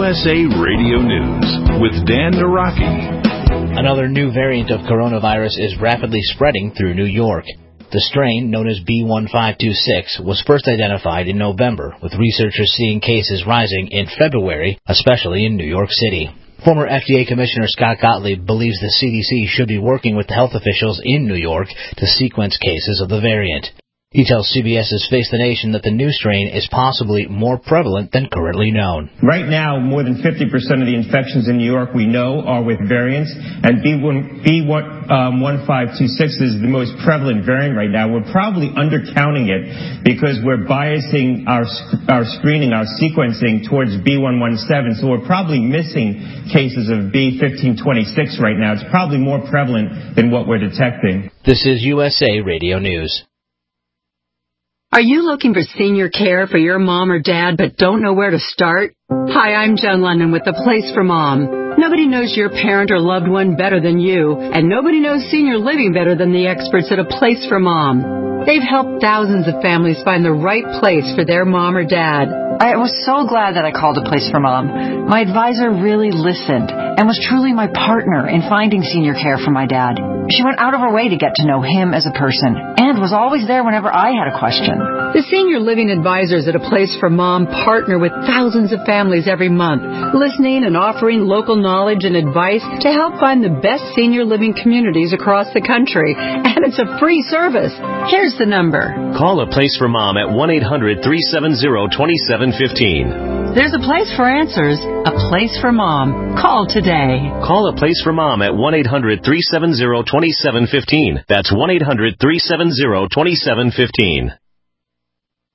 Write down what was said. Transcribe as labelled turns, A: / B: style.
A: USA Radio News with Dan Naraki.
B: Another new variant of coronavirus is rapidly spreading through New York. The strain, known as B.1.526, was first identified in November, with researchers seeing cases rising in February, especially in New York City. Former FDA Commissioner Scott Gottlieb believes the CDC should be working with health officials in New York to sequence cases of the variant. He tells CBS's Face the Nation that the new strain is possibly more prevalent than currently known.
C: Right now, more than 50% of the infections in New York we know are with variants, and B.1.526 is the most prevalent variant right now. We're probably undercounting it because we're biasing our screening, our sequencing towards B.1.1.7, so we're probably missing cases of B.1526 right now. It's probably more prevalent than what we're detecting.
B: This is USA Radio News.
D: Are you looking for senior care for your mom or dad but don't know where to start? Hi, I'm Joan London with The Place for Mom. Nobody knows your parent or loved one better than you, and nobody knows senior living better than the experts at A Place for Mom. They've helped thousands of families find the right place for their mom or dad.
E: I was so glad that I called A Place for Mom. My advisor really listened and was truly my partner in finding senior care for my dad. She went out of her way to get to know him as a person and was always there whenever I had a question.
D: The senior living advisors at A Place for Mom partner with thousands of families every month, listening and offering local knowledge and advice to help find the best senior living communities across the country. And it's a free service. Here's the number.
F: Call A Place for Mom at 1-800-370-2715.
D: There's a place for answers, A Place for Mom. Call today.
F: Call A Place for Mom at 1-800-370-2715. That's 1-800-370-2715.